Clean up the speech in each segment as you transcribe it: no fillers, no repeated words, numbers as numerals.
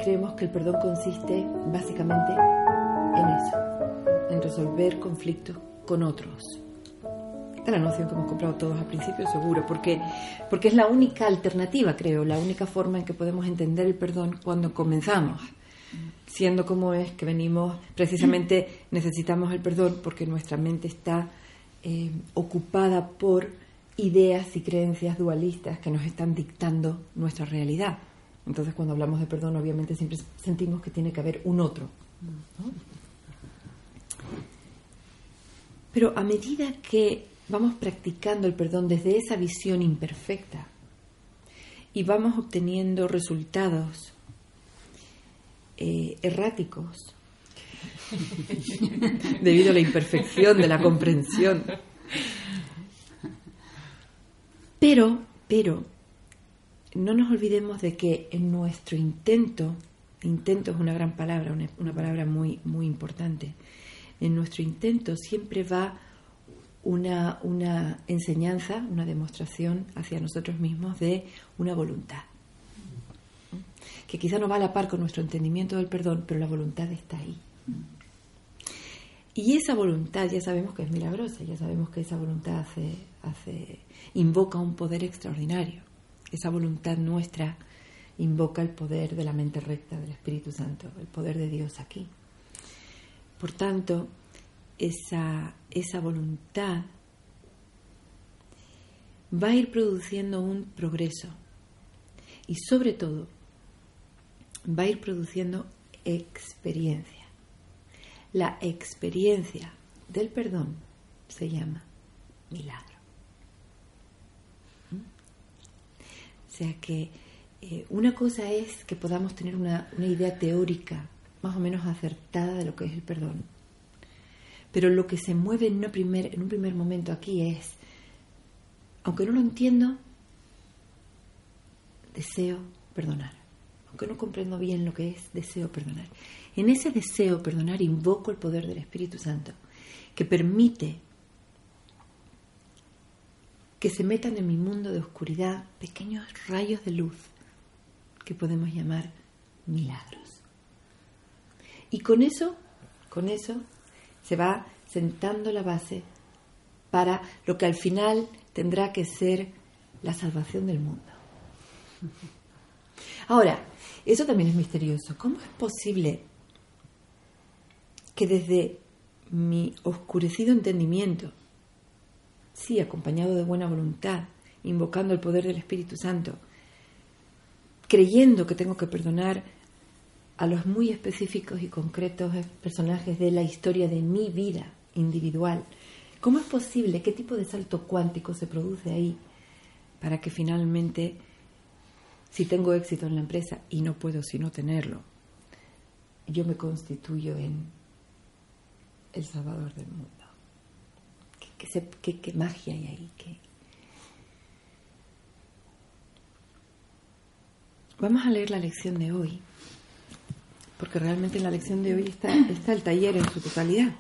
creemos que el perdón consiste básicamente en eso, en resolver conflictos con otros. Esta es la noción que hemos comprado todos al principio, seguro, porque es la única alternativa, creo, la única forma en que podemos entender el perdón cuando comenzamos, siendo como es que venimos, precisamente necesitamos el perdón porque nuestra mente está ocupada por ideas y creencias dualistas que nos están dictando nuestra realidad. Entonces, cuando hablamos de perdón, obviamente siempre sentimos que tiene que haber un otro, ¿no? Pero a medida que vamos practicando el perdón desde esa visión imperfecta y vamos obteniendo resultados erráticos debido a la imperfección de la comprensión. Pero no nos olvidemos de que en nuestro intento es una gran palabra, una palabra muy, muy importante. En nuestro intento siempre va una enseñanza, una demostración hacia nosotros mismos de una voluntad, que quizá no va a la par con nuestro entendimiento del perdón, pero la voluntad está ahí. Y esa voluntad ya sabemos que es milagrosa, ya sabemos que esa voluntad invoca un poder extraordinario. Esa voluntad nuestra invoca el poder de la mente recta del Espíritu Santo, el poder de Dios aquí. Por tanto, esa voluntad va a ir produciendo un progreso y sobre todo va a ir produciendo experiencia. La experiencia del perdón se llama milagro. O sea que una cosa es que podamos tener una idea teórica más o menos acertada de lo que es el perdón. Pero lo que se mueve en un primer momento aquí es, aunque no lo entiendo, deseo perdonar. Aunque no comprendo bien lo que es, deseo perdonar. En ese deseo perdonar invoco el poder del Espíritu Santo, que permite que se metan en mi mundo de oscuridad pequeños rayos de luz que podemos llamar milagros. Y con eso se va sentando la base para lo que al final tendrá que ser la salvación del mundo. Ahora, eso también es misterioso. ¿Cómo es posible que desde mi oscurecido entendimiento, sí, acompañado de buena voluntad, invocando el poder del Espíritu Santo, creyendo que tengo que perdonar a los muy específicos y concretos personajes de la historia de mi vida individual, ¿cómo es posible? ¿Qué tipo de salto cuántico se produce ahí para que finalmente, si tengo éxito en la empresa, y no puedo sino tenerlo, yo me constituyo en el Salvador del mundo? ¿Qué magia hay ahí? Vamos a leer la lección de hoy, porque realmente en la lección de hoy está el taller en su totalidad.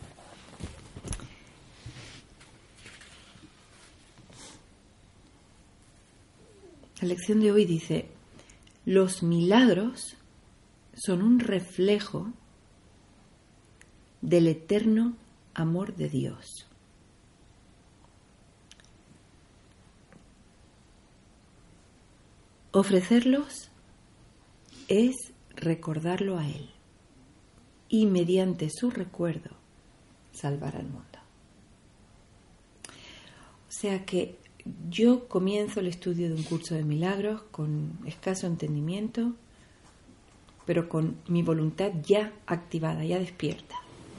La lección de hoy dice: los milagros son un reflejo del eterno amor de Dios. Ofrecerlos es recordarlo a Él y mediante su recuerdo salvar al mundo. O sea que yo comienzo el estudio de un curso de milagros con escaso entendimiento, pero con mi voluntad ya activada, ya despierta.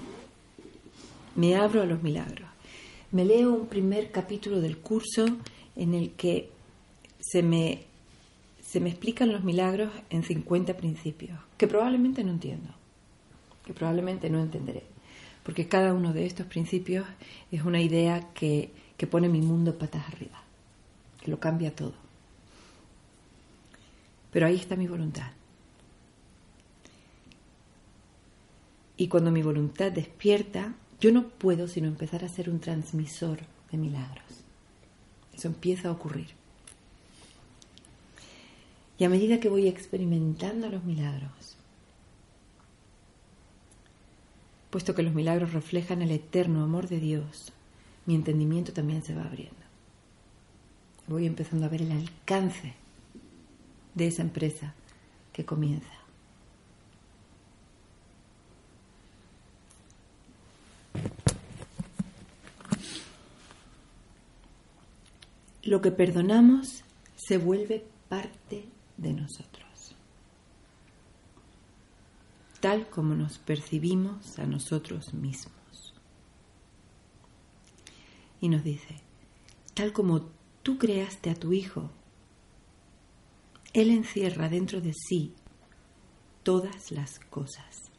Me abro a los milagros. Me leo un primer capítulo del curso en el que se me explican los milagros en 50 principios, que probablemente no entiendo, que probablemente no entenderé, porque cada uno de estos principios es una idea que pone mi mundo patas arriba, que lo cambia todo. Pero ahí está mi voluntad. Y cuando mi voluntad despierta, yo no puedo sino empezar a ser un transmisor de milagros. Eso empieza a ocurrir. Y a medida que voy experimentando los milagros, puesto que los milagros reflejan el eterno amor de Dios, mi entendimiento también se va abriendo. Voy empezando a ver el alcance de esa empresa que comienza. Lo que perdonamos se vuelve parte de nosotros, tal como nos percibimos a nosotros mismos. Y nos dice, tal como tú creaste a tu hijo, él encierra dentro de sí todas las cosas.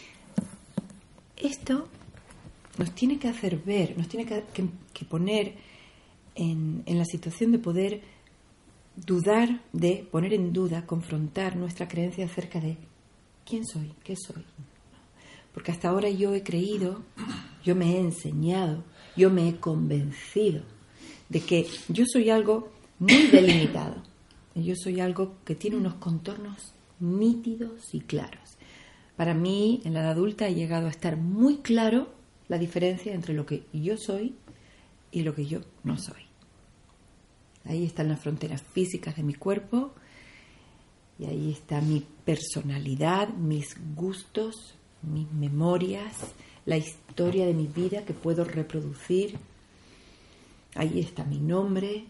Esto nos tiene que hacer ver, nos tiene que poner en la situación de poder dudar, de poner en duda, confrontar nuestra creencia acerca de quién soy, qué soy. Porque hasta ahora yo he creído, yo me he enseñado, yo me he convencido de que yo soy algo muy delimitado. Yo soy algo que tiene unos contornos nítidos y claros. Para mí, en la edad adulta, ha llegado a estar muy claro la diferencia entre lo que yo soy y lo que yo no soy. Ahí están las fronteras físicas de mi cuerpo y ahí está mi personalidad, mis gustos, mis memorias, la historia de mi vida que puedo reproducir. Ahí está mi nombre.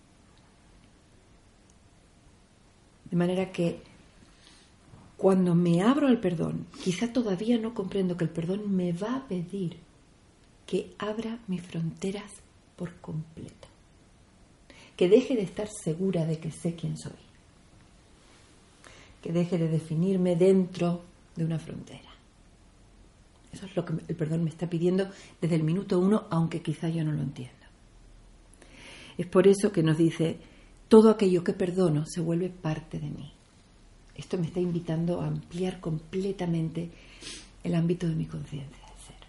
De manera que cuando me abro al perdón, quizá todavía no comprendo que el perdón me va a pedir que abra mis fronteras por completo. Que deje de estar segura de que sé quién soy. Que deje de definirme dentro de una frontera. Eso es lo que el perdón me está pidiendo desde el minuto 1, aunque quizá yo no lo entienda. Es por eso que nos dice, todo aquello que perdono se vuelve parte de mí. Esto me está invitando a ampliar completamente el ámbito de mi conciencia de ser.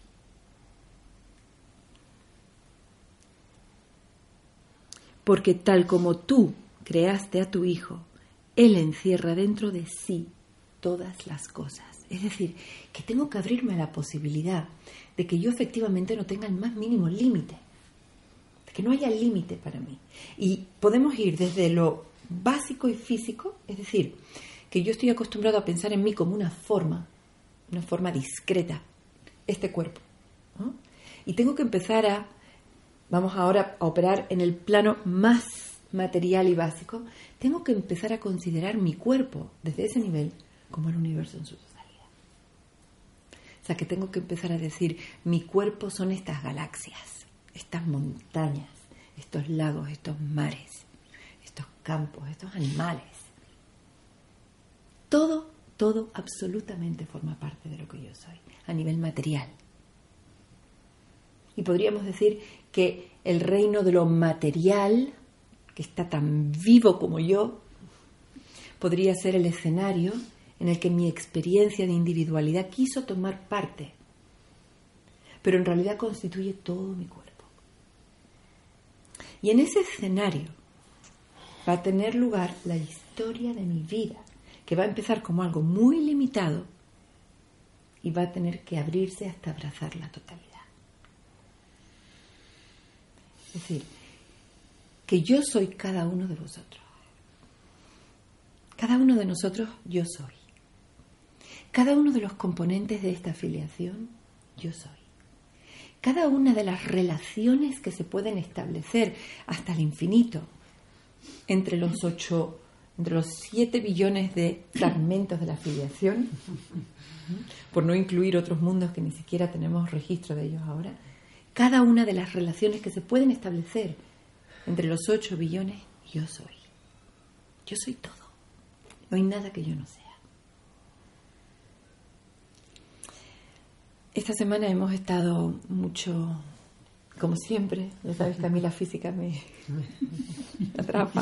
Porque tal como tú creaste a tu hijo, él encierra dentro de sí todas las cosas. Es decir, que tengo que abrirme a la posibilidad de que yo efectivamente no tenga el más mínimo límite. De que no haya límite para mí. Y podemos ir desde lo básico y físico, es decir, que yo estoy acostumbrado a pensar en mí como una forma discreta, este cuerpo, ¿no? Y tengo que empezar vamos ahora a operar en el plano más material y básico, tengo que empezar a considerar mi cuerpo desde ese nivel como el universo en su totalidad. O sea, que tengo que empezar a decir, mi cuerpo son estas galaxias, estas montañas, estos lagos, estos mares, estos campos, estos animales. Todo absolutamente forma parte de lo que yo soy, a nivel material. Y podríamos decir que el reino de lo material, que está tan vivo como yo, podría ser el escenario en el que mi experiencia de individualidad quiso tomar parte, pero en realidad constituye todo mi cuerpo. Y en ese escenario va a tener lugar la historia de mi vida, que va a empezar como algo muy limitado y va a tener que abrirse hasta abrazar la totalidad. Es decir, que yo soy cada uno de vosotros. Cada uno de nosotros yo soy. Cada uno de los componentes de esta afiliación yo soy. Cada una de las relaciones que se pueden establecer hasta el infinito entre los 7 billones de fragmentos de la afiliación, por no incluir otros mundos que ni siquiera tenemos registro de ellos ahora, cada una de las relaciones que se pueden establecer entre los 8 billones, yo soy. Yo soy todo. No hay nada que yo no sea. Esta semana hemos estado mucho, como siempre, ya sabes que a mí la física me atrapa.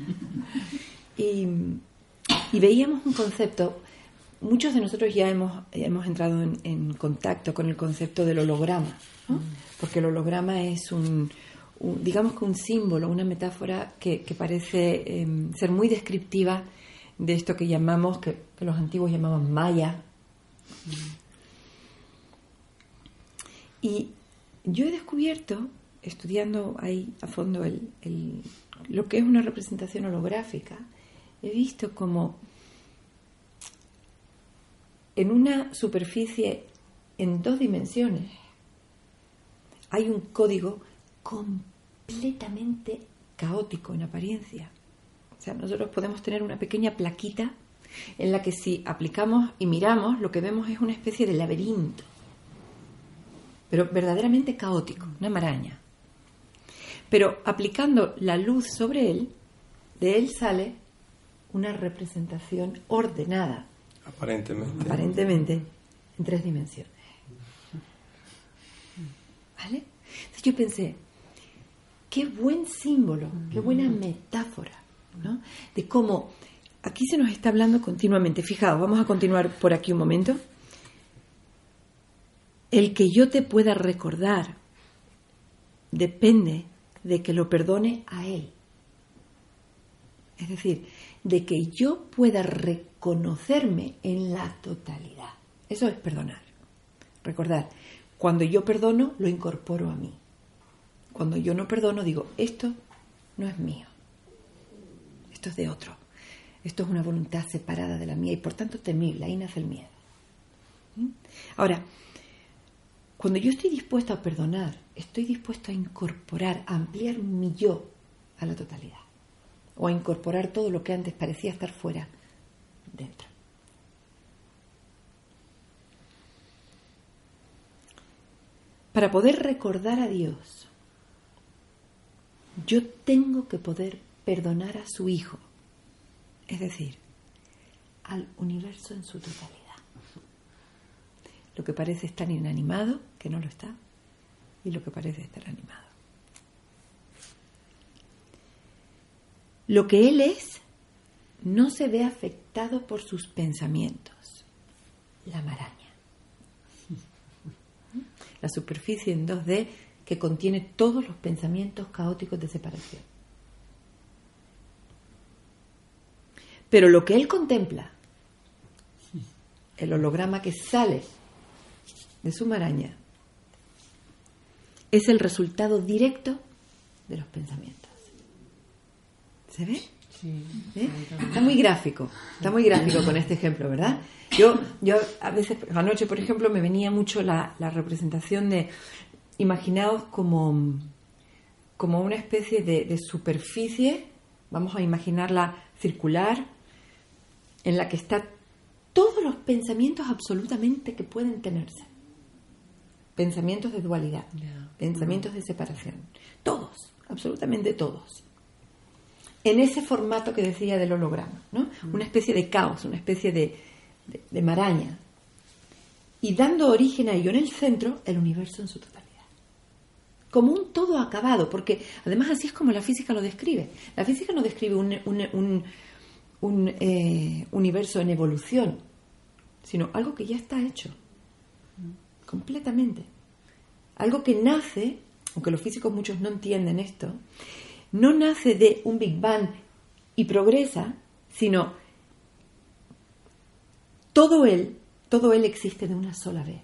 Y veíamos un concepto. Muchos de nosotros ya hemos entrado en contacto con el concepto del holograma, ¿no? Porque el holograma es un digamos que un símbolo, una metáfora que parece ser muy descriptiva de esto que llamamos, que los antiguos llamaban Maya. Y yo he descubierto, estudiando ahí a fondo lo que es una representación holográfica, he visto como en una superficie en 2 dimensiones hay un código completamente caótico en apariencia. O sea, nosotros podemos tener una pequeña plaquita en la que si aplicamos y miramos, lo que vemos es una especie de laberinto, pero verdaderamente caótico, una maraña. Pero aplicando la luz sobre él, de él sale una representación ordenada. Aparentemente, en 3 dimensiones. ¿Vale? Entonces yo pensé, qué buen símbolo, qué buena metáfora, ¿no? De cómo aquí se nos está hablando continuamente. Fijaos, vamos a continuar por aquí un momento. El que yo te pueda recordar depende de que lo perdone a él. Es decir, de que yo pueda reconocerme en la totalidad. Eso es perdonar. Recordar, cuando yo perdono, lo incorporo a mí. Cuando yo no perdono, digo, esto no es mío. Esto es de otro. Esto es una voluntad separada de la mía y por tanto temible. Ahí nace el miedo. Ahora, cuando yo estoy dispuesto a perdonar, estoy dispuesto a incorporar, a ampliar mi yo a la totalidad. O a incorporar todo lo que antes parecía estar fuera, dentro. Para poder recordar a Dios, yo tengo que poder perdonar a su Hijo, es decir, al universo en su totalidad. Lo que parece estar inanimado, que no lo está, y lo que parece estar animado. Lo que Él es no se ve afectado por sus pensamientos. La maraña. La superficie en 2D que contiene todos los pensamientos caóticos de separación. Pero lo que Él contempla, el holograma que sale de su maraña, es el resultado directo de los pensamientos. ¿Se ve? Sí. ¿Eh? Está muy gráfico con este ejemplo, ¿verdad? Yo a veces, anoche por ejemplo, me venía mucho la representación de, imaginaos como una especie de superficie, vamos a imaginarla circular, en la que están todos los pensamientos absolutamente que pueden tenerse. Pensamientos de dualidad, pensamientos de separación, todos, absolutamente todos. En ese formato que decía del holograma, ¿no? Una especie de caos, una especie de maraña. Y dando origen a ello en el centro, el universo en su totalidad. Como un todo acabado, porque además así es como la física lo describe. La física no describe un universo en evolución, sino algo que ya está hecho. Completamente. Algo que nace, aunque los físicos muchos no entienden esto, no nace de un Big Bang y progresa, sino todo él existe de una sola vez.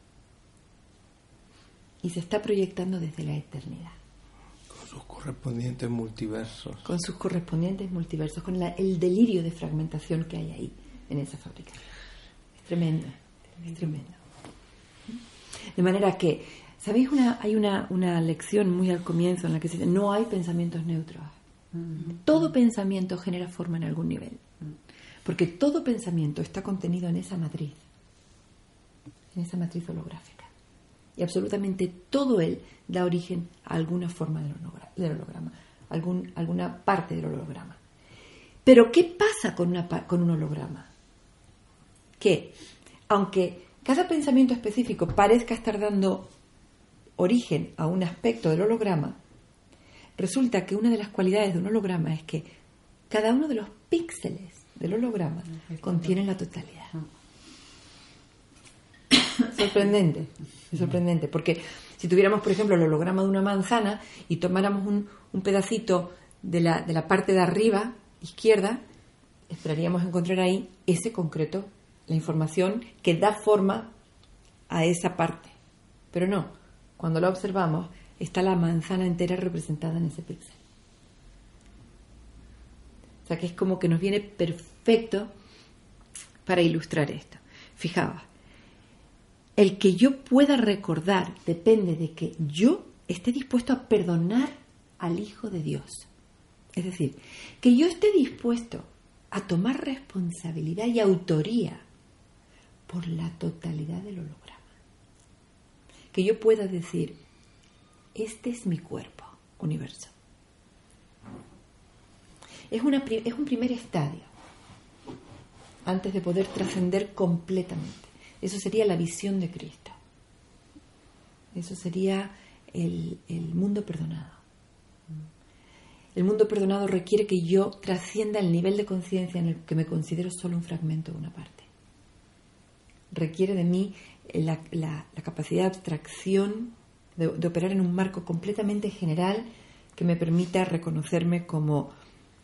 Y se está proyectando desde la eternidad. Con sus correspondientes multiversos. Con sus correspondientes multiversos, con el delirio de fragmentación que hay ahí, en esa fábrica. Es tremendo, es tremendo. De manera que, ¿sabéis? Hay una lección muy al comienzo en la que se dice, no hay pensamientos neutros. Todo pensamiento genera forma en algún nivel. Porque todo pensamiento está contenido en esa matriz holográfica. Y absolutamente todo él da origen a alguna forma del holograma, alguna parte del holograma. Pero ¿qué pasa con un holograma? Que, aunque cada pensamiento específico parezca estar dando origen a un aspecto del holograma, resulta que una de las cualidades de un holograma es que cada uno de los píxeles del holograma contiene la totalidad. Sorprendente, porque Si tuviéramos, por ejemplo, el holograma de una manzana y tomáramos un pedacito de la parte de arriba, izquierda, esperaríamos encontrar ahí ese concreto, la información que da forma a esa parte. Pero no, cuando lo observamos, está la manzana entera representada en ese píxel. O sea que es como que nos viene perfecto para ilustrar esto. Fijaos, el que yo pueda recordar depende de que yo esté dispuesto a perdonar al Hijo de Dios. Es decir, que yo esté dispuesto a tomar responsabilidad y autoría por la totalidad del holograma. Que yo pueda decir, este es mi cuerpo, universo. Es un primer estadio antes de poder trascender completamente. Eso sería la visión de Cristo. Eso sería el mundo perdonado. El mundo perdonado requiere que yo trascienda el nivel de conciencia en el que me considero solo un fragmento de una parte. Requiere de mí la capacidad de abstracción, de operar en un marco completamente general que me permita reconocerme como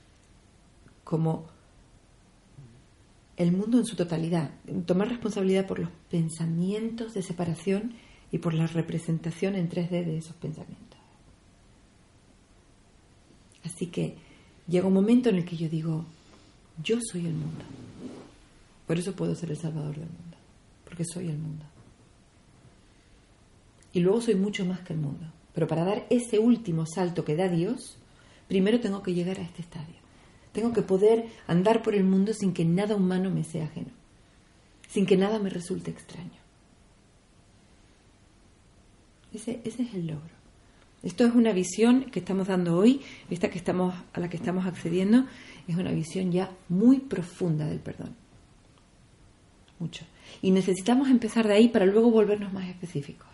el mundo en su totalidad, tomar responsabilidad por los pensamientos de separación y por la representación en 3D de esos pensamientos. Así que llega un momento en el que yo digo, yo soy el mundo. Por eso puedo ser el salvador del mundo, porque soy el mundo. Y luego soy mucho más que el mundo. Pero para dar ese último salto que da Dios, primero tengo que llegar a este estadio. Tengo que poder andar por el mundo sin que nada humano me sea ajeno, sin que nada me resulte extraño. Ese es el logro. Esto es una visión que estamos dando hoy, a la que estamos accediendo, es una visión ya muy profunda del perdón. Mucho. Y necesitamos empezar de ahí para luego volvernos más específicos.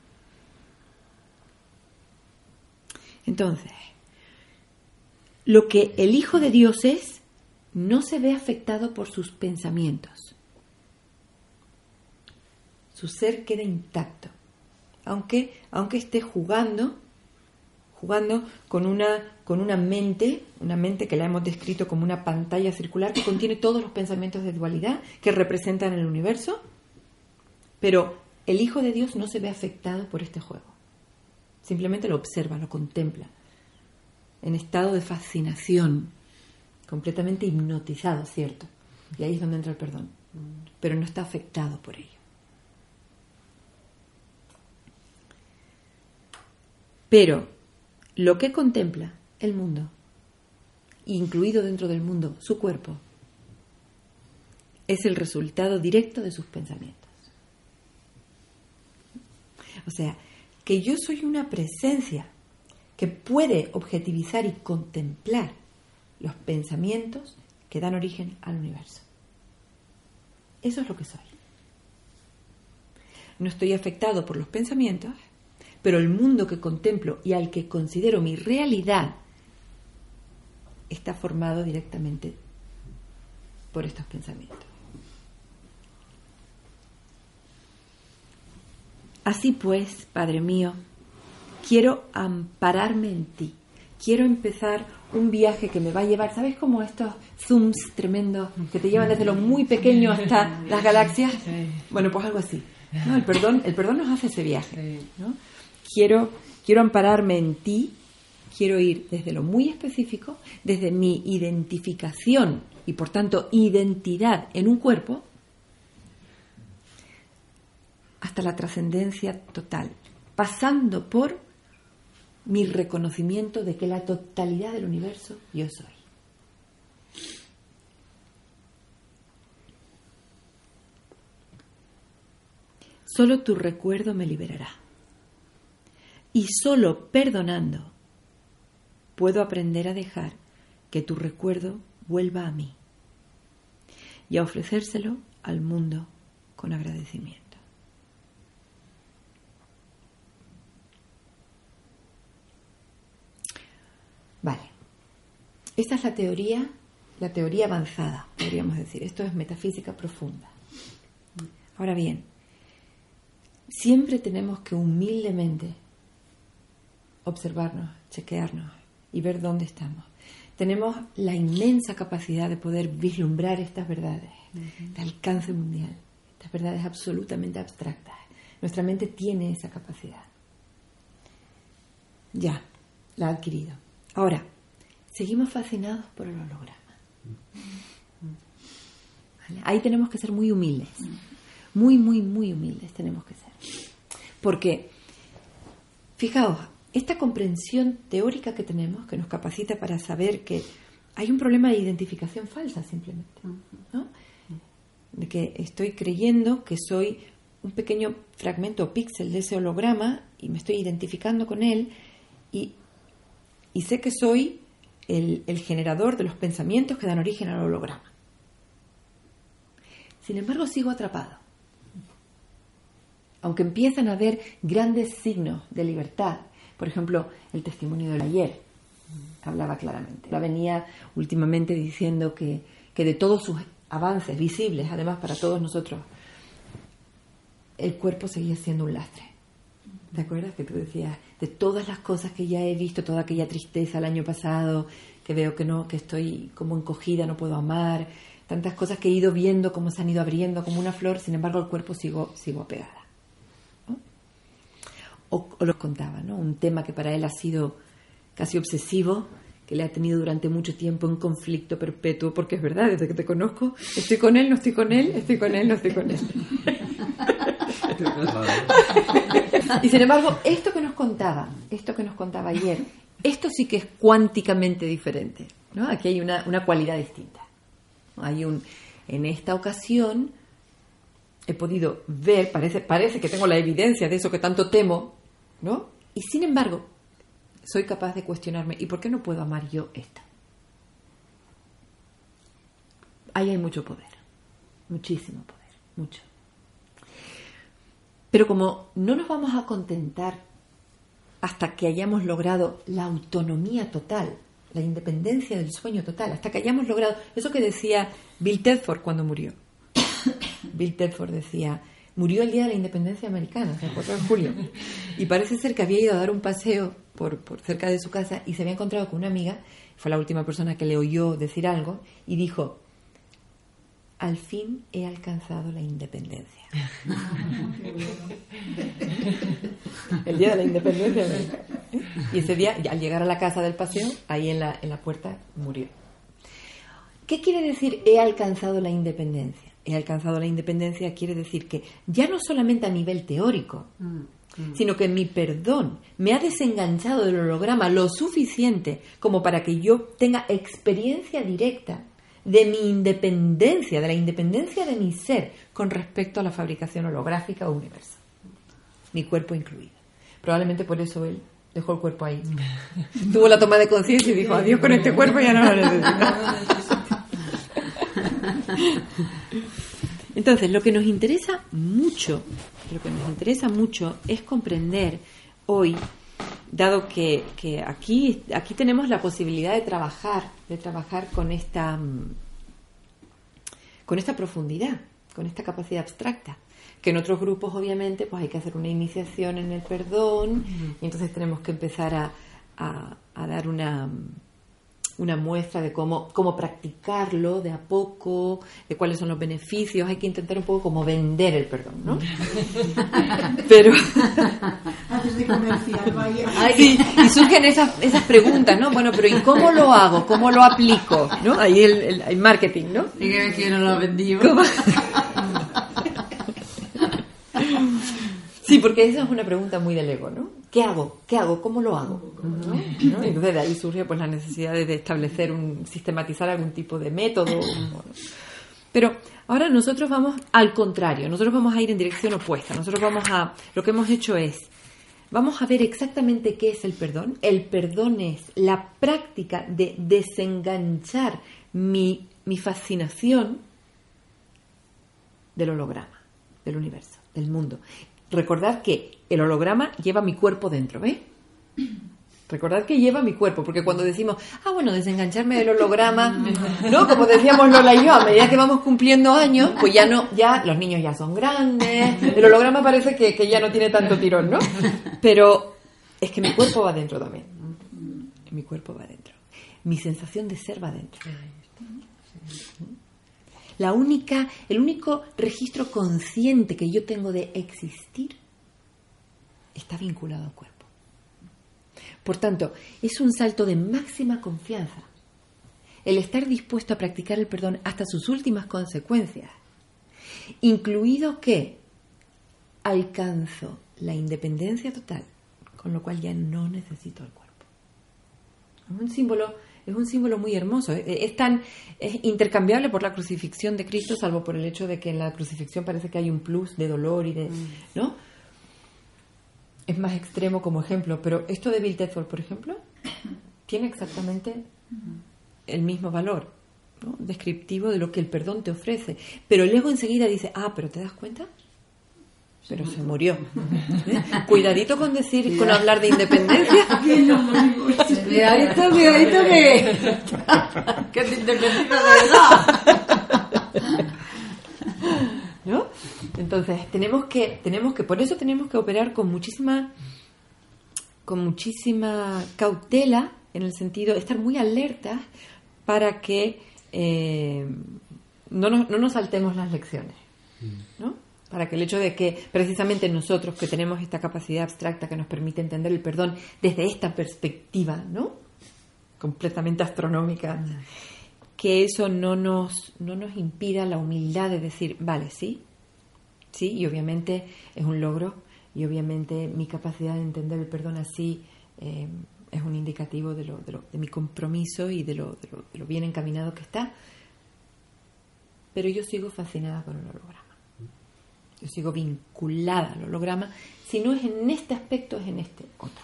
Entonces, lo que el Hijo de Dios es, no se ve afectado por sus pensamientos. Su ser queda intacto, aunque esté jugando con una mente que la hemos descrito como una pantalla circular que contiene todos los pensamientos de dualidad que representan el universo, pero el Hijo de Dios no se ve afectado por este juego. Simplemente lo observa, lo contempla, en estado de fascinación, completamente hipnotizado, ¿cierto? Y ahí es donde entra el perdón, pero no está afectado por ello. Pero lo que contempla el mundo, incluido dentro del mundo su cuerpo, es el resultado directo de sus pensamientos. O sea, que yo soy una presencia que puede objetivizar y contemplar los pensamientos que dan origen al universo. Eso es lo que soy. No estoy afectado por los pensamientos, pero el mundo que contemplo y al que considero mi realidad está formado directamente por estos pensamientos. Así pues, Padre mío, quiero ampararme en ti. Quiero empezar un viaje que me va a llevar, ¿sabes cómo estos zooms tremendos que te llevan desde lo muy pequeño hasta las galaxias? Sí. Bueno, pues algo así, ¿no? El perdón nos hace ese viaje, ¿no? Quiero ampararme en ti, quiero ir desde lo muy específico, desde mi identificación y por tanto identidad en un cuerpo, hasta la trascendencia total, pasando por mi reconocimiento de que la totalidad del universo yo soy. Solo tu recuerdo me liberará. Y solo perdonando puedo aprender a dejar que tu recuerdo vuelva a mí y a ofrecérselo al mundo con agradecimiento. Vale, esta es la teoría avanzada, podríamos decir. Esto es metafísica profunda. Ahora bien, siempre tenemos que humildemente observarnos, chequearnos y ver dónde estamos. Tenemos la inmensa capacidad de poder vislumbrar estas verdades de alcance mundial, estas verdades absolutamente abstractas. Nuestra mente tiene esa capacidad. Ya, la ha adquirido. Ahora, seguimos fascinados por el holograma. ¿Vale? Ahí tenemos que ser muy humildes. Muy, muy, muy humildes tenemos que ser. Porque, fijaos, esta comprensión teórica que tenemos, que nos capacita para saber que hay un problema de identificación falsa simplemente, ¿no? De que estoy creyendo que soy un pequeño fragmento o píxel de ese holograma y me estoy identificando con él y sé que soy el generador de los pensamientos que dan origen al holograma. Sin embargo, sigo atrapado. Aunque empiezan a haber grandes signos de libertad, por ejemplo, el testimonio del ayer hablaba claramente. La venía últimamente diciendo que de todos sus avances visibles, además para todos nosotros, el cuerpo seguía siendo un lastre. ¿Te acuerdas que tú decías, de todas las cosas que ya he visto, toda aquella tristeza el año pasado, que veo que no, que estoy como encogida, no puedo amar, tantas cosas que he ido viendo cómo se han ido abriendo como una flor, sin embargo el cuerpo sigo apegada, ¿no? O los contaba, ¿no? Un tema que para él ha sido casi obsesivo, que le ha tenido durante mucho tiempo en conflicto perpetuo, porque es verdad, desde que te conozco, estoy con él, no estoy con él, estoy con él, no estoy con él. Y sin embargo, esto que nos contaba ayer, esto sí que es cuánticamente diferente, ¿no? Aquí hay una cualidad distinta. En esta ocasión he podido ver, parece que tengo la evidencia de eso que tanto temo, ¿no? Y sin embargo, soy capaz de cuestionarme, ¿y por qué no puedo amar yo esto? Ahí hay mucho poder, muchísimo poder, mucho. Pero como no nos vamos a contentar hasta que hayamos logrado la autonomía total, la independencia del sueño total, hasta que hayamos logrado eso que decía Bill Tedford cuando murió. Bill Tedford decía, murió el día de la independencia americana, el 4 de julio, y parece ser que había ido a dar un paseo por cerca de su casa y se había encontrado con una amiga, fue la última persona que le oyó decir algo, y dijo, al fin he alcanzado la independencia. El día de la independencia americana. Y ese día, al llegar a la casa del paseo, ahí en la puerta murió. ¿Qué quiere decir he alcanzado la independencia? He alcanzado la independencia quiere decir que ya no solamente a nivel teórico, sino que mi perdón me ha desenganchado del holograma lo suficiente como para que yo tenga experiencia directa de mi independencia, de la independencia de mi ser con respecto a la fabricación holográfica o universal, mi cuerpo incluido. Probablemente por eso él dejó el cuerpo ahí. Tuvo la toma de conciencia y dijo, adiós con este cuerpo, ya no lo necesito. Entonces, lo que nos interesa mucho es comprender hoy, dado que aquí tenemos la posibilidad de trabajar con esta profundidad, con esta capacidad abstracta, que en otros grupos obviamente pues hay que hacer una iniciación en el perdón y entonces tenemos que empezar a dar una muestra de cómo practicarlo de a poco, de cuáles son los beneficios. Hay que intentar un poco como vender el perdón, ¿no? Pero antes de comercial, vaya. Sí, y surgen esas preguntas, ¿no? Bueno, pero ¿y cómo lo hago? ¿Cómo lo aplico? ¿No? Ahí el marketing, ¿no? Y que no lo ha vendido. Sí, porque esa es una pregunta muy del ego, ¿no? ¿Qué hago? ¿Cómo lo hago? ¿No? Entonces de ahí surge pues la necesidad de establecer sistematizar algún tipo de método. Pero ahora nosotros vamos al contrario, nosotros vamos a ir en dirección opuesta. Lo que hemos hecho vamos a ver exactamente qué es el perdón. El perdón es la práctica de desenganchar mi fascinación del holograma, del universo, del mundo. Recordad que el holograma lleva mi cuerpo dentro, ¿ves? Recordad que lleva mi cuerpo, porque cuando decimos, bueno, desengancharme del holograma, ¿no? Como decíamos Lola y yo, a medida que vamos cumpliendo años, pues ya los niños ya son grandes, el holograma parece que ya no tiene tanto tirón, ¿no? Pero es que mi cuerpo va dentro también. Mi cuerpo va dentro. Mi sensación de ser va dentro. El único registro consciente que yo tengo de existir está vinculado al cuerpo. Por tanto, es un salto de máxima confianza el estar dispuesto a practicar el perdón hasta sus últimas consecuencias, incluido que alcanzo la independencia total, con lo cual ya no necesito el cuerpo. Es un símbolo muy hermoso. Es intercambiable por la crucifixión de Cristo, salvo por el hecho de que en la crucifixión parece que hay un plus de dolor y de, ¿no? Es más extremo como ejemplo, pero esto de Bill Thetford, por ejemplo, tiene exactamente el mismo valor, ¿no? Descriptivo de lo que el perdón te ofrece. Pero el ego enseguida dice, ¿pero te das cuenta? Pero se murió. Cuidadito con hablar de independencia. Cuidadito que es independiente de verdad. ¿No? Entonces tenemos que, por eso tenemos que operar con muchísima cautela, en el sentido de estar muy alertas para que no nos saltemos las lecciones, ¿no? Para que el hecho de que precisamente nosotros, que tenemos esta capacidad abstracta que nos permite entender el perdón desde esta perspectiva, ¿no? Completamente astronómica, que eso no nos impida la humildad de decir, vale, sí, y obviamente es un logro, y obviamente mi capacidad de entender el perdón así es un indicativo de mi compromiso y de lo bien encaminado que está. Pero yo sigo fascinada con el holograma. Yo sigo vinculada al holograma. Si no es en este aspecto, es en este otro.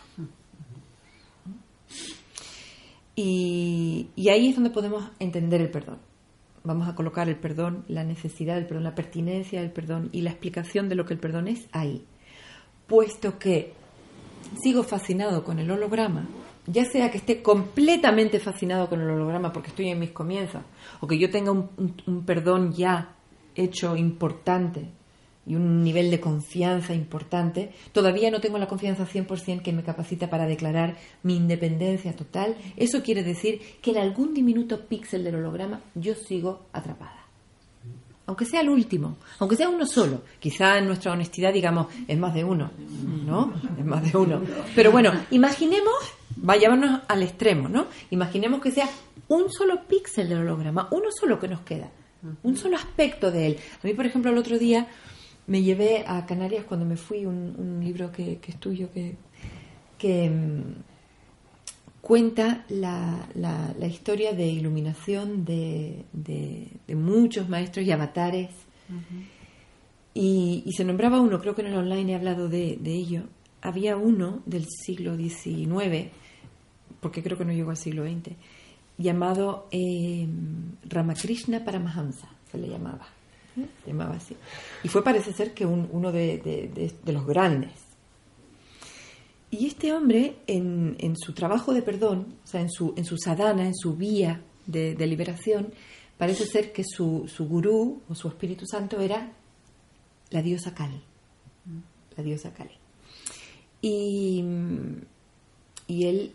Y ahí es donde podemos entender el perdón. Vamos a colocar el perdón, la necesidad del perdón, la pertinencia del perdón y la explicación de lo que el perdón es ahí. Puesto que sigo fascinado con el holograma, ya sea que esté completamente fascinado con el holograma porque estoy en mis comienzos, o que yo tenga un perdón ya hecho importante y un nivel de confianza importante, todavía no tengo la confianza 100% que me capacita para declarar mi independencia total. Eso quiere decir que en algún diminuto píxel del holograma yo sigo atrapada. Aunque sea el último, aunque sea uno solo. Quizá en nuestra honestidad digamos, es más de uno, ¿no? Es más de uno. Pero bueno, imaginemos, vayámonos al extremo, ¿no? Imaginemos que sea un solo píxel del holograma, uno solo que nos queda, un solo aspecto de él. A mí, por ejemplo, el otro día me llevé a Canarias cuando me fui un libro que es tuyo, que cuenta la historia de iluminación de muchos maestros y avatares. Y se nombraba uno, creo que en el online he hablado de ello. Había uno del siglo XIX, porque creo que no llegó al siglo XX, llamado Ramakrishna Paramahamsa, se le llamaba. Se llamaba así. Y parece ser que uno de los grandes. Y este hombre, en su trabajo de perdón, o sea, en su sadhana, en su vía de liberación, parece ser que su gurú o su Espíritu Santo era la diosa Kali. La diosa Kali. Y él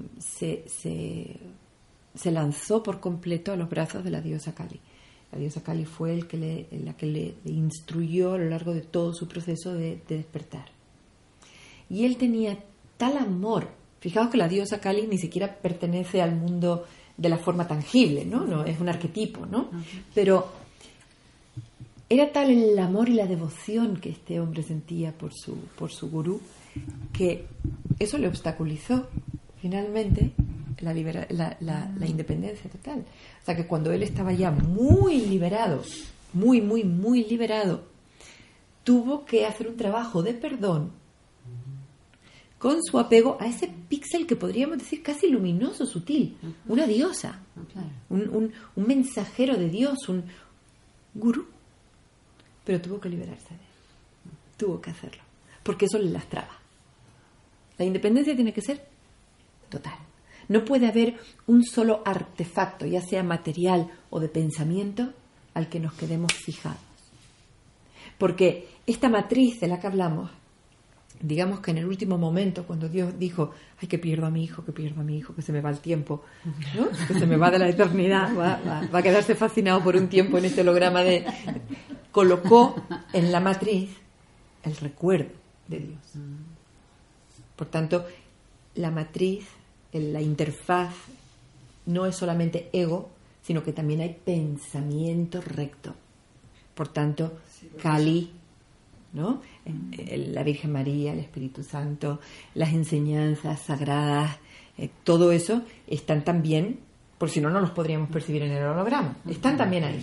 se lanzó por completo a los brazos de la diosa Kali. La diosa Kali fue la que le instruyó a lo largo de todo su proceso de despertar. Y él tenía tal amor. Fijaos que la diosa Kali ni siquiera pertenece al mundo de la forma tangible, ¿no? No, es un arquetipo, ¿no? Pero era tal el amor y la devoción que este hombre sentía por su gurú, que eso le obstaculizó finalmente la independencia total. O sea que cuando él estaba ya muy liberado, muy liberado, tuvo que hacer un trabajo de perdón con su apego a ese píxel que podríamos decir casi luminoso, sutil, una diosa, un mensajero de Dios, un gurú. Pero tuvo que liberarse de él, tuvo que hacerlo, porque eso le lastraba. La independencia tiene que ser total. No puede haber un solo artefacto, ya sea material o de pensamiento, al que nos quedemos fijados. Porque esta matriz de la que hablamos, digamos que en el último momento, cuando Dios dijo, ay, que pierdo a mi hijo, que se me va el tiempo, ¿no? Que se me va de la eternidad, va a quedarse fascinado por un tiempo en este holograma colocó en la matriz el recuerdo de Dios. Por tanto, la matriz, la interfaz, no es solamente ego, sino que también hay pensamiento recto. Por tanto, Kali, ¿no? La Virgen María, el Espíritu Santo, las enseñanzas sagradas, todo eso están también, por si no, no los podríamos percibir en el holograma. Están también ahí.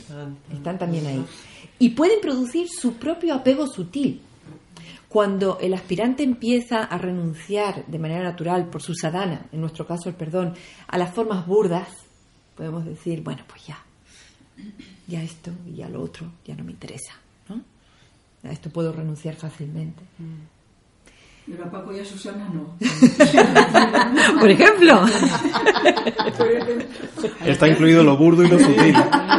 Y pueden producir su propio apego sutil. Cuando el aspirante empieza a renunciar de manera natural por su sadhana, en nuestro caso el perdón, a las formas burdas, podemos decir, bueno, pues ya esto y ya lo otro ya no me interesa, ¿no? A esto puedo renunciar fácilmente. Pero a Paco y a Susana no. Por ejemplo. Está incluido lo burdo y lo sutil.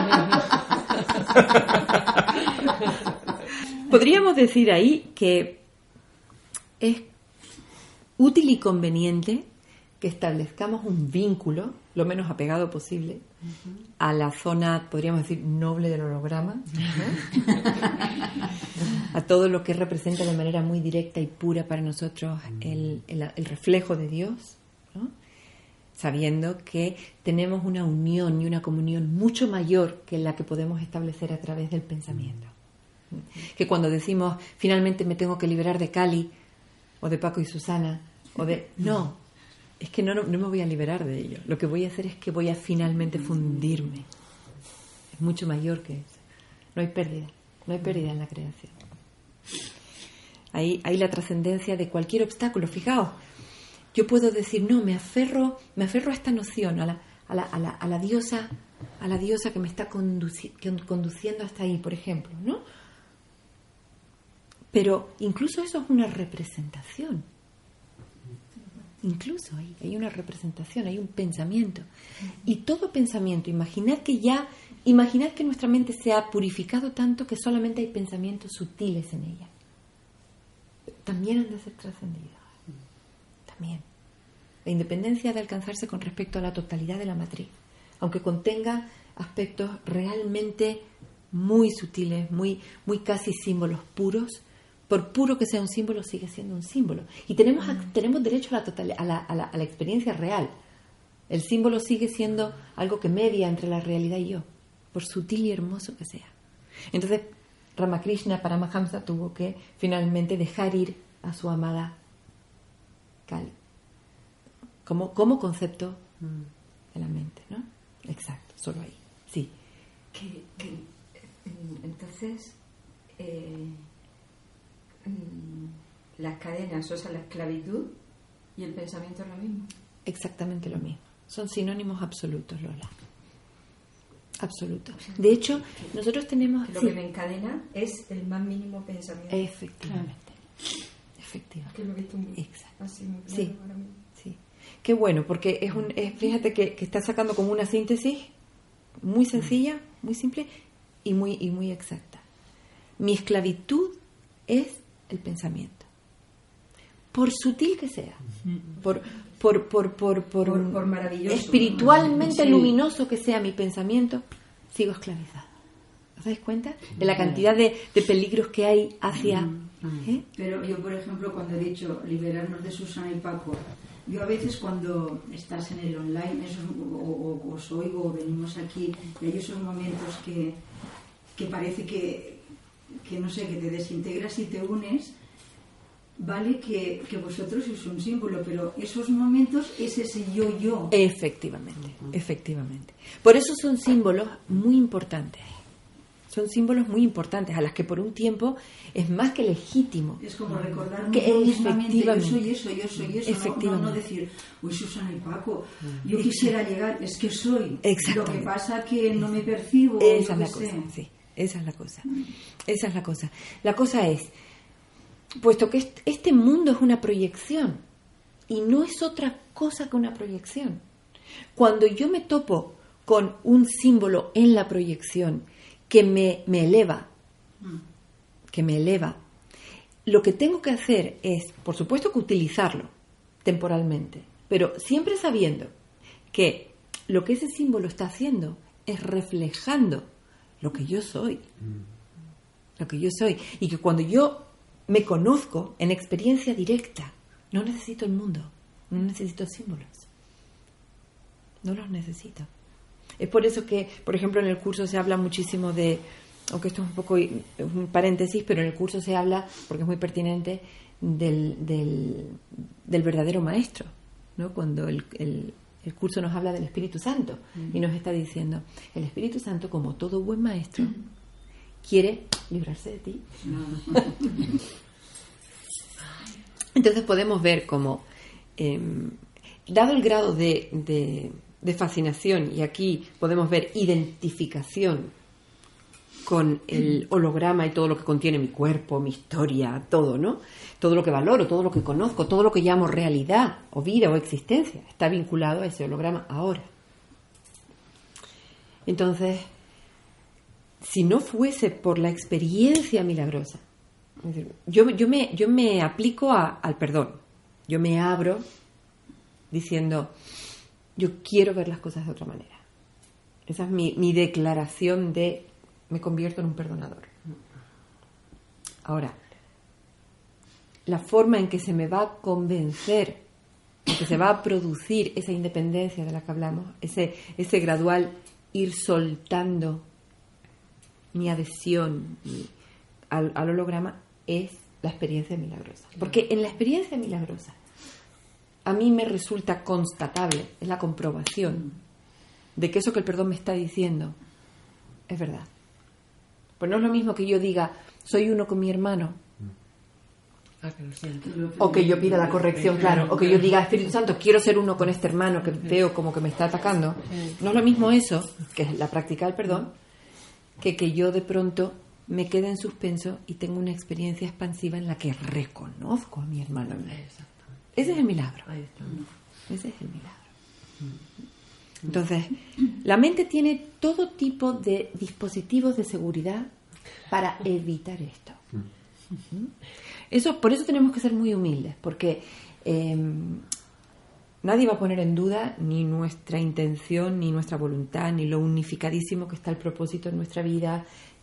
Podríamos decir ahí que es útil y conveniente que establezcamos un vínculo lo menos apegado posible a la zona, podríamos decir, noble del holograma, ¿no? A todo lo que representa de manera muy directa y pura para nosotros el reflejo de Dios, ¿no? Sabiendo que tenemos una unión y una comunión mucho mayor que la que podemos establecer a través del pensamiento. Que cuando decimos, finalmente me tengo que liberar de Kali, o de Paco y Susana, no, es que no me voy a liberar de ellos. Lo que voy a hacer es que voy a finalmente fundirme. Es mucho mayor que eso. No hay pérdida en la creación. Ahí hay la trascendencia de cualquier obstáculo. Fijaos, yo puedo decir, no, me aferro a esta noción, a la diosa que me está conduciendo hasta ahí, por ejemplo, ¿no? Pero incluso eso es una representación. Incluso hay una representación, hay un pensamiento. Y todo pensamiento, imaginad que nuestra mente se ha purificado tanto que solamente hay pensamientos sutiles en ella. También han de ser trascendidos. También. La independencia ha de alcanzarse con respecto a la totalidad de la matriz, aunque contenga aspectos realmente muy sutiles, muy casi símbolos puros. Por puro que sea un símbolo, sigue siendo un símbolo. Y tenemos derecho a la experiencia real. El símbolo sigue siendo algo que media entre la realidad y yo, por sutil y hermoso que sea. Entonces, Ramakrishna Paramahamsa tuvo que finalmente dejar ir a su amada Kali como concepto de la mente, ¿no? Exacto, solo ahí. Sí. Entonces, las cadenas, o sea, la esclavitud y el pensamiento es lo mismo. Exactamente lo mismo. Son sinónimos absolutos, Lola. Absolutos. De hecho, nosotros tenemos... Lo que me encadena es el más mínimo pensamiento. Efectivamente. Que lo he visto muy, así muy claro para mí. Sí. Qué bueno, porque fíjate que está sacando como una síntesis muy sencilla, muy simple y muy exacta. Mi esclavitud es el pensamiento, por sutil que sea, por maravilloso, espiritualmente luminoso que sea mi pensamiento, sigo esclavizado. ¿Os dais cuenta de la cantidad de peligros que hay hacia? Pero yo, por ejemplo, cuando he dicho liberarnos de Susana y Paco, yo a veces cuando estás en el online o os oigo o venimos aquí y hay esos momentos que parece que no sé, que te desintegras y te unes, vale que vosotros sois un símbolo, pero esos momentos es ese yo. Efectivamente. Por eso son símbolos muy importantes. Son símbolos muy importantes a las que por un tiempo es más que legítimo. Es como recordar que mismamente, yo soy eso. No decir, uy, Susana y Paco, yo quisiera llegar, es que soy. Lo que pasa que no me percibo. Esa es la cosa, sí. Esa es la cosa. La cosa es, puesto que este mundo es una proyección, y no es otra cosa que una proyección. Cuando yo me topo con un símbolo en la proyección que me eleva, lo que tengo que hacer es, por supuesto, que utilizarlo temporalmente, pero siempre sabiendo que lo que ese símbolo está haciendo es reflejando lo que yo soy. Lo que yo soy. Y que cuando yo me conozco en experiencia directa, no necesito el mundo, no necesito símbolos. No los necesito. Es por eso que, por ejemplo, en el curso se habla muchísimo de, aunque esto es un poco un paréntesis, pero en el curso se habla, porque es muy pertinente, del verdadero maestro, ¿no? Cuando el curso nos habla del Espíritu Santo y nos está diciendo, el Espíritu Santo, como todo buen maestro, quiere librarse de ti. Entonces podemos ver cómo, dado el grado de fascinación, y aquí podemos ver identificación con el holograma y todo lo que contiene mi cuerpo, mi historia, todo, ¿no? Todo lo que valoro, todo lo que conozco, todo lo que llamo realidad o vida o existencia está vinculado a ese holograma ahora. Entonces, si no fuese por la experiencia milagrosa, es decir, yo me aplico al perdón, yo me abro diciendo, yo quiero ver las cosas de otra manera. Esa es mi declaración de me convierto en un perdonador. Ahora, la forma en que se me va a convencer, en que se va a producir esa independencia de la que hablamos, ese gradual ir soltando mi adhesión al holograma, es la experiencia milagrosa. Porque en la experiencia milagrosa a mí me resulta constatable, es la comprobación de que eso que el perdón me está diciendo es verdad. Pues no es lo mismo que yo diga, soy uno con mi hermano, o que yo pida la corrección, claro, o que yo diga, Espíritu Santo, quiero ser uno con este hermano que veo como que me está atacando. No es lo mismo eso, que es la práctica del perdón, que yo de pronto me quede en suspenso y tengo una experiencia expansiva en la que reconozco a mi hermano. Ese es el milagro. Ese es el milagro. Entonces, la mente tiene todo tipo de dispositivos de seguridad para evitar esto. Por eso tenemos que ser muy humildes, porque nadie va a poner en duda ni nuestra intención, ni nuestra voluntad, ni lo unificadísimo que está el propósito en nuestra vida,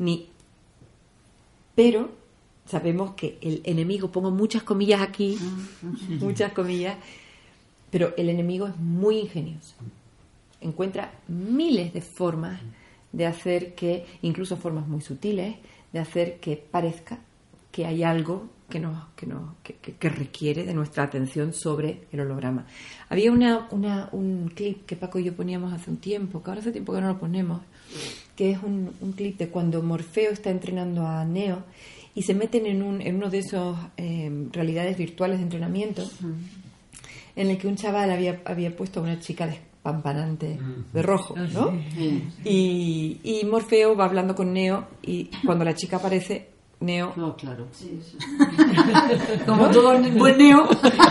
pero sabemos que el enemigo, pongo muchas comillas aquí, muchas comillas, pero el enemigo es muy ingenioso. Encuentra miles de formas de hacer que, incluso formas muy sutiles, de hacer que parezca que hay algo que requiere de nuestra atención sobre el holograma. Había un clip que Paco y yo poníamos hace un tiempo, que ahora hace tiempo que no lo ponemos, que es un clip de cuando Morfeo está entrenando a Neo y se meten en uno de esos realidades virtuales de entrenamiento, en el que un chaval había puesto a una chica despampanante de rojo, ¿no? Y Morfeo va hablando con Neo y cuando la chica aparece, Neo... No, claro. Sí, sí. Como todo buen Neo,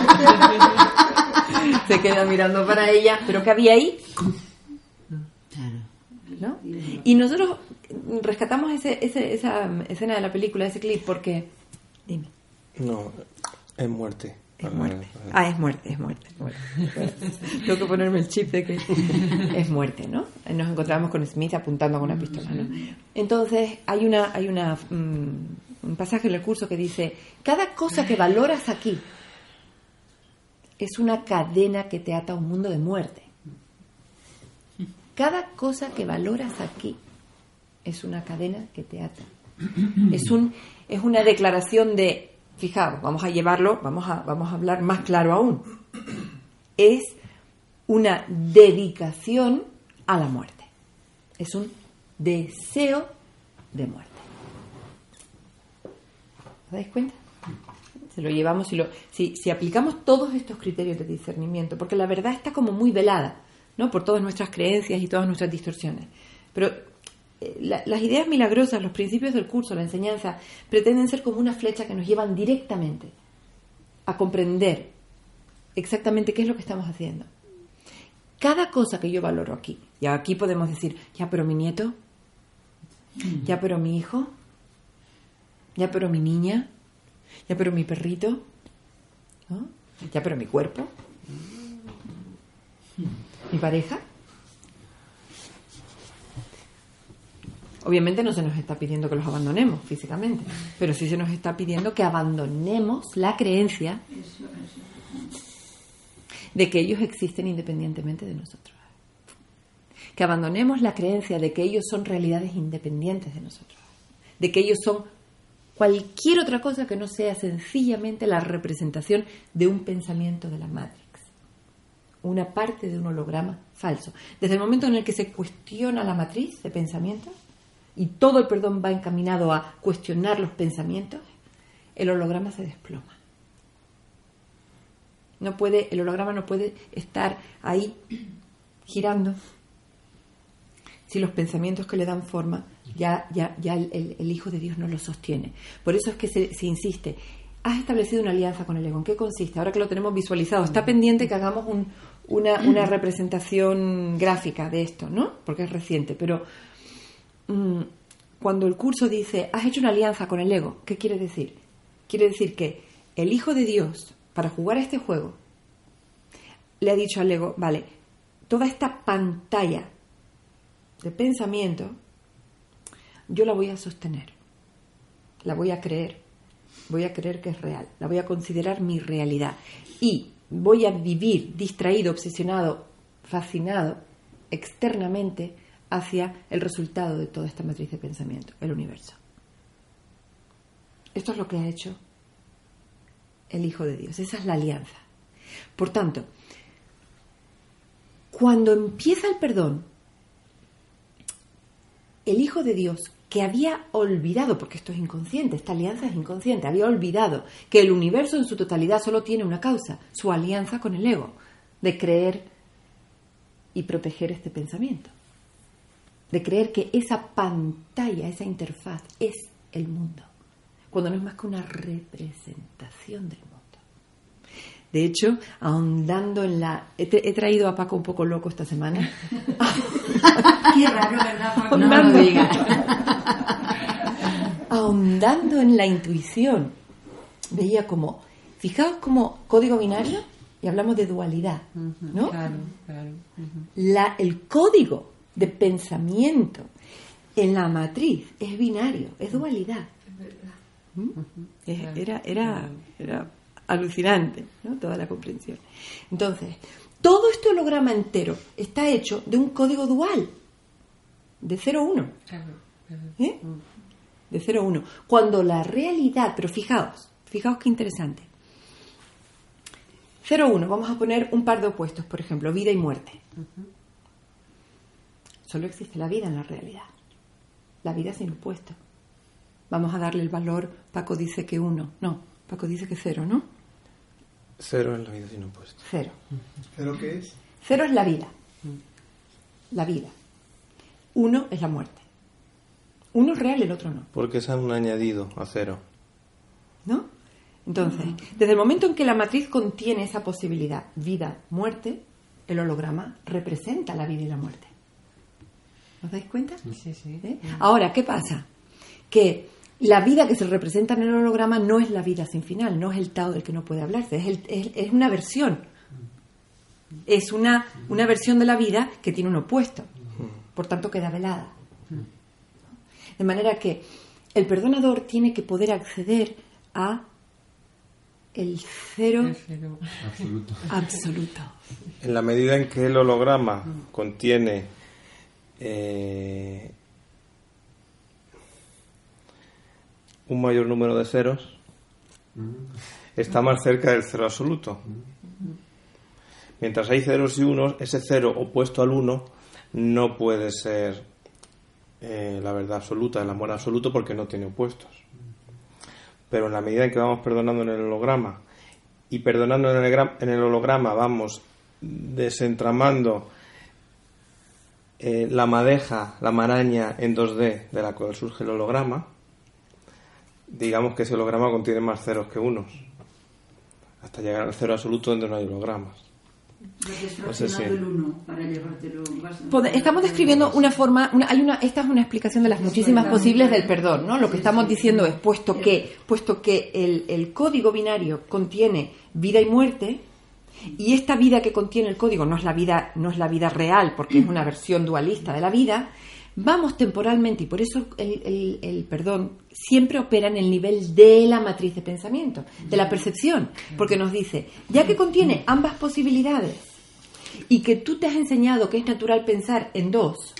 se queda mirando para ella. ¿Pero qué había ahí? ¿No? Y nosotros rescatamos esa escena de la película, ese clip, porque... Dime. No, es muerte. Es muerte. Es muerte. Tengo que ponerme el chip de que es muerte, ¿no? Nos encontramos con Smith apuntando con una pistola, ¿no? Entonces hay un pasaje en el curso que dice: cada cosa que valoras aquí es una cadena que te ata a un mundo de muerte. Cada cosa que valoras aquí es una cadena que te ata. Es una declaración de... Fijaos, vamos a llevarlo, vamos a hablar más claro aún. Es una dedicación a la muerte. Es un deseo de muerte. ¿Os dais cuenta? Se lo llevamos si aplicamos todos estos criterios de discernimiento, porque la verdad está como muy velada, ¿no? Por todas nuestras creencias y todas nuestras distorsiones. Pero las ideas milagrosas, los principios del curso, la enseñanza, pretenden ser como una flecha que nos llevan directamente a comprender exactamente qué es lo que estamos haciendo. Cada cosa que yo valoro aquí, y aquí podemos decir, ya pero mi nieto, ya pero mi hijo, ya pero mi niña, ya pero mi perrito, ¿no? Ya pero mi cuerpo, mi pareja. Obviamente no se nos está pidiendo que los abandonemos físicamente, pero sí se nos está pidiendo que abandonemos la creencia de que ellos existen independientemente de nosotros. Que abandonemos la creencia de que ellos son realidades independientes de nosotros. De que ellos son cualquier otra cosa que no sea sencillamente la representación de un pensamiento de la Matrix. Una parte de un holograma falso. Desde el momento en el que se cuestiona la matriz de pensamientos y todo el perdón va encaminado a cuestionar los pensamientos, el holograma se desploma. El holograma no puede estar ahí girando si los pensamientos que le dan forma ya el Hijo de Dios no los sostiene. Por eso es que se insiste. Has establecido una alianza con el ego. ¿En qué consiste? Ahora que lo tenemos visualizado, está pendiente que hagamos una representación gráfica de esto, ¿no? Porque es reciente, pero cuando el curso dice has hecho una alianza con el ego, ¿qué quiere decir? Quiere decir que el Hijo de Dios, para jugar a este juego, le ha dicho al ego, vale, toda esta pantalla de pensamiento yo la voy a sostener, la voy a creer que es real, la voy a considerar mi realidad y voy a vivir distraído, obsesionado, fascinado externamente hacia el resultado de toda esta matriz de pensamiento, el universo. Esto es lo que ha hecho el Hijo de Dios, esa es la alianza. Por tanto, cuando empieza el perdón, el Hijo de Dios, que había olvidado, porque esto es inconsciente, esta alianza es inconsciente, había olvidado que el universo en su totalidad solo tiene una causa, su alianza con el ego, de creer y proteger este pensamiento, de creer que esa pantalla, esa interfaz es el mundo, cuando no es más que una representación del mundo. De hecho, ahondando en la... He traído a Paco un poco loco esta semana. Qué raro, ¿verdad, Paco? No lo digas. Ahondando en la intuición, veía como... Fijaos como código binario, y hablamos de dualidad, ¿no? Claro. Uh-huh. El código de pensamiento en la matriz es binario, es dualidad. Es verdad. Era alucinante, ¿no? Toda la comprensión. Entonces, todo este holograma entero está hecho de un código dual, de 0-1. Claro. ¿Eh? De 0-1. Cuando la realidad, pero fijaos qué interesante. 0-1, vamos a poner un par de opuestos, por ejemplo, vida y muerte. Uh-huh. Solo existe la vida en la realidad. La vida sin opuesto. Vamos a darle el valor, Paco dice que 1. No, Paco dice que 0, ¿no? 0 es la vida sin opuesto. 0. ¿Pero qué es? 0 es la vida. La vida. 1 es la muerte. Uno es real, el otro no. Porque es un añadido a 0. ¿No? Entonces, desde el momento en que la matriz contiene esa posibilidad, vida, muerte, el holograma representa la vida y la muerte. ¿Os dais cuenta? Sí. ¿Eh? Ahora, ¿qué pasa? Que la vida que se representa en el holograma no es la vida sin final, no es el Tao del que no puede hablarse, es una versión. Es una versión de la vida que tiene un opuesto. Por tanto, queda velada. De manera que el perdonador tiene que poder acceder a el cero absoluto. En la medida en que el holograma contiene un mayor número de ceros, está más cerca del cero absoluto. Mientras hay ceros y unos, ese cero opuesto al 1 no puede ser la verdad absoluta, el amor absoluto, porque no tiene opuestos. Pero en la medida en que vamos perdonando en el holograma, y perdonando en el holograma vamos desentramando la madeja, la maraña en 2D de la cual surge el holograma, digamos que ese holograma contiene más ceros que unos. hasta llegar al cero absoluto donde no hay hologramas. Vas fraccionando el uno para llevártelo. Estamos describiendo una forma, esta es una explicación de las muchísimas posibles del perdón, ¿no? Lo que estamos diciendo es, puesto que el código binario contiene vida y muerte, y esta vida que contiene el código no es la vida real, porque es una versión dualista de la vida, vamos temporalmente, y por eso el perdón siempre opera en el nivel de la matriz de pensamiento, de la percepción, porque nos dice, ya que contiene ambas posibilidades y que tú te has enseñado que es natural pensar en dos,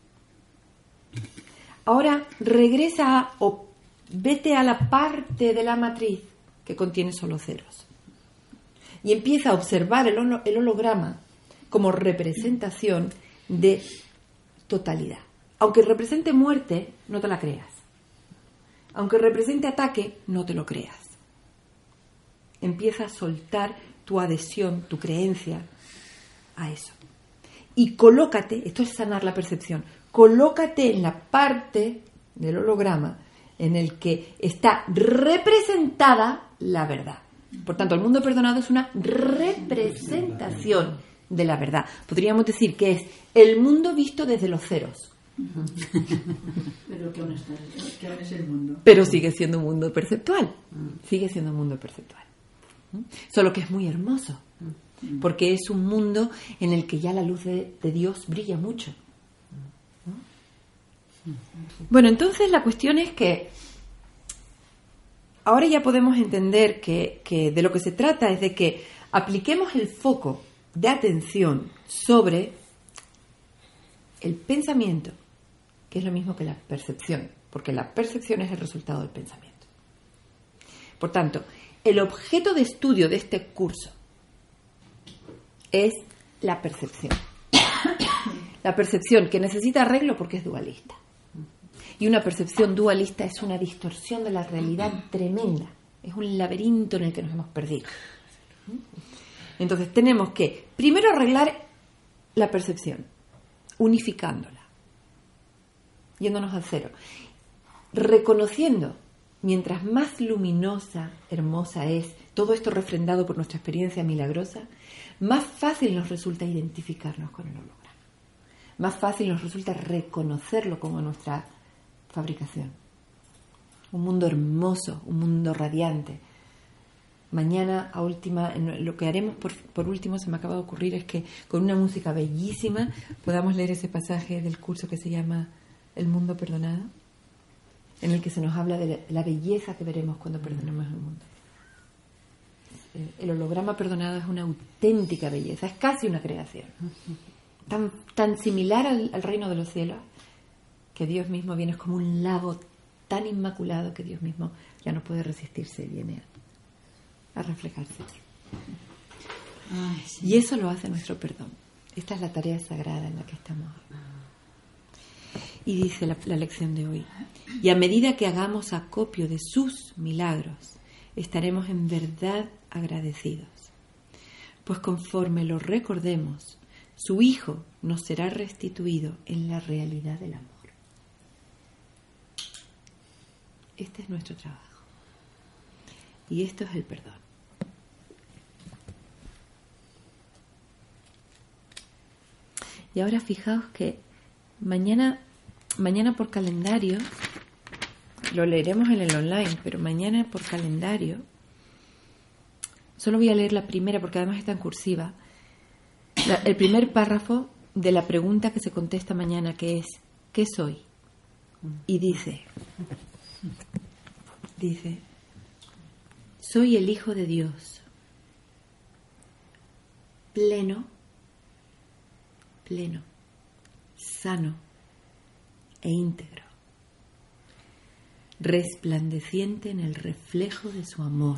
ahora regresa o vete a la parte de la matriz que contiene solo ceros y empieza a observar el holograma como representación de totalidad. Aunque represente muerte, no te la creas. Aunque represente ataque, no te lo creas. Empieza a soltar tu adhesión, tu creencia a eso. Y colócate, esto es sanar la percepción, colócate en la parte del holograma en el que está representada la verdad. Por tanto, el mundo perdonado es una representación de la verdad. Podríamos decir que es el mundo visto desde los ceros. Pero que aún es el mundo. Pero sigue siendo un mundo perceptual. Sigue siendo un mundo perceptual. Solo que es muy hermoso. Porque es un mundo en el que ya la luz de Dios brilla mucho. Bueno, entonces la cuestión es que ahora ya podemos entender que de lo que se trata es de que apliquemos el foco de atención sobre el pensamiento, que es lo mismo que la percepción, porque la percepción es el resultado del pensamiento. Por tanto, el objeto de estudio de este curso es la percepción. La percepción que necesita arreglo porque es dualista. Y una percepción dualista es una distorsión de la realidad tremenda. Es un laberinto en el que nos hemos perdido. Entonces tenemos que primero arreglar la percepción, unificándola, yéndonos al cero, reconociendo, mientras más luminosa, hermosa es, todo esto refrendado por nuestra experiencia milagrosa, más fácil nos resulta identificarnos con el holograma. Más fácil nos resulta reconocerlo como nuestra fabricación. Un mundo hermoso, un mundo radiante. Mañana, lo que haremos por último, se me acaba de ocurrir, es que con una música bellísima podamos leer ese pasaje del curso que se llama El mundo perdonado, en el que se nos habla de la belleza que veremos cuando perdonemos el mundo. El holograma perdonado es una auténtica belleza, es casi una creación. Tan similar al reino de los cielos, que Dios mismo viene, es como un lago tan inmaculado que Dios mismo ya no puede resistirse y viene a reflejarse. Ay, sí. Y eso lo hace nuestro perdón. Esta es la tarea sagrada en la que estamos. Y dice la lección de hoy: y a medida que hagamos acopio de sus milagros, estaremos en verdad agradecidos, pues conforme lo recordemos, su Hijo nos será restituido en la realidad del amor. Este es nuestro trabajo. Y esto es el perdón. Y ahora fijaos que mañana por calendario, lo leeremos en el online, pero mañana por calendario, solo voy a leer la primera porque además está en cursiva, el primer párrafo de la pregunta que se contesta mañana, que es ¿qué soy? Y dice, soy el Hijo de Dios, pleno, sano e íntegro, resplandeciente en el reflejo de su amor.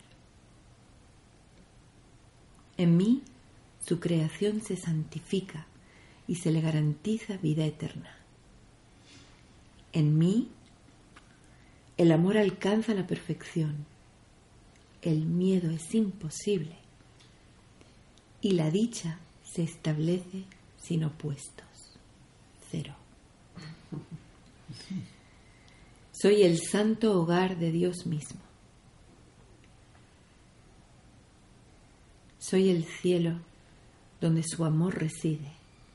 En mí, su creación se santifica y se le garantiza vida eterna. En mí, el amor alcanza la perfección, el miedo es imposible y la dicha se establece sin opuestos. Cero. Soy el santo hogar de Dios mismo. Soy el cielo donde su amor reside.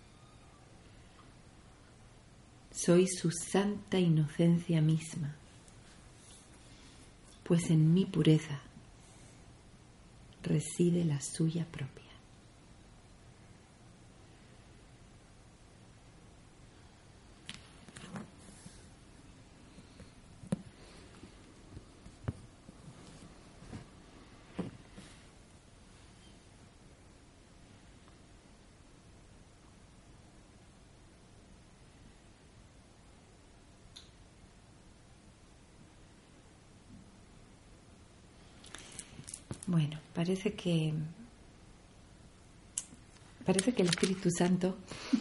Soy su santa inocencia misma, pues en mi pureza reside la suya propia. Bueno, parece que el Espíritu Santo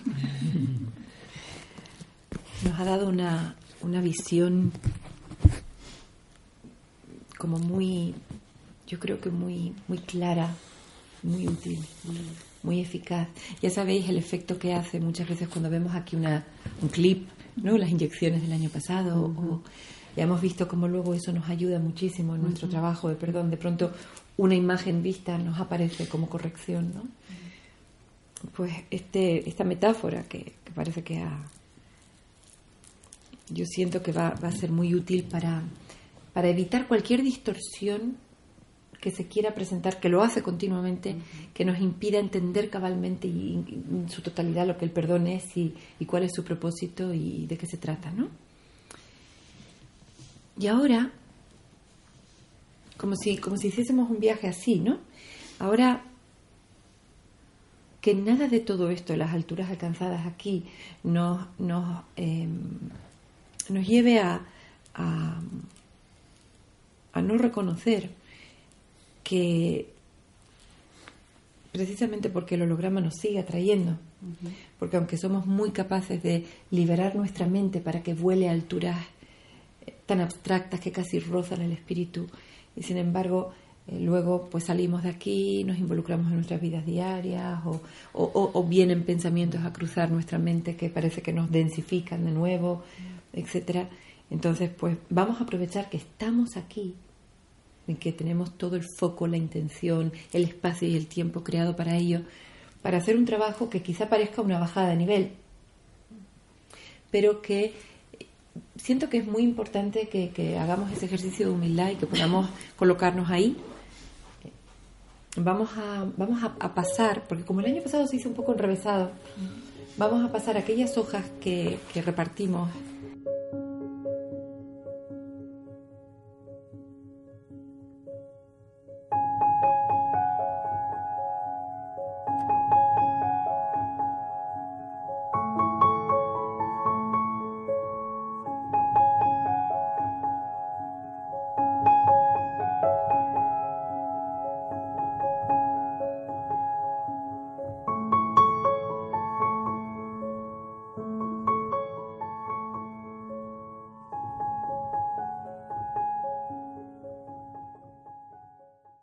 nos ha dado una visión como muy, yo creo que muy clara, muy útil, muy eficaz. Ya sabéis el efecto que hace muchas veces cuando vemos aquí un clip, ¿no? Las inyecciones del año pasado, o ya hemos visto cómo luego eso nos ayuda muchísimo en nuestro trabajo de perdón. De pronto una imagen vista nos aparece como corrección, ¿no? Pues esta metáfora que parece que yo siento que va a ser muy útil para evitar cualquier distorsión que se quiera presentar, que lo hace continuamente, que nos impida entender cabalmente y en su totalidad lo que el perdón es y cuál es su propósito y de qué se trata, ¿no? Y ahora, como si hiciésemos un viaje así, ¿no? Ahora, que nada de todo esto, las alturas alcanzadas aquí, nos lleve a no reconocer que precisamente porque el holograma nos sigue atrayendo, porque aunque somos muy capaces de liberar nuestra mente para que vuele a alturas tan abstractas que casi rozan el espíritu, y sin embargo luego pues salimos de aquí, nos involucramos en nuestras vidas diarias o vienen pensamientos a cruzar nuestra mente que parece que nos densifican de nuevo, etcétera. Entonces pues vamos a aprovechar que estamos aquí, en que tenemos todo el foco, la intención, el espacio y el tiempo creado para ello, para hacer un trabajo que quizá parezca una bajada de nivel, pero que siento que es muy importante que hagamos ese ejercicio de humildad y que podamos colocarnos ahí. Vamos a pasar, porque como el año pasado se hizo un poco enrevesado, vamos a pasar aquellas hojas que repartimos